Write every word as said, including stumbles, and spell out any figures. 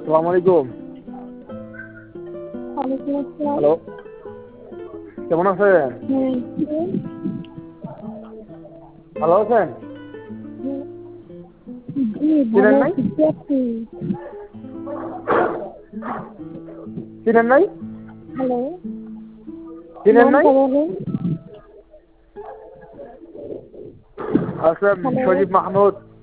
আসসালামু আলাইকুম। হ্যালো, কেমন আছেন? ভালো আছেন? চিনেন নাই? চিনেন নাই? হ্যালো, চিনেন নাই? বলুন। আচ্ছা, হ্যালো। সজীব মাহমুদ।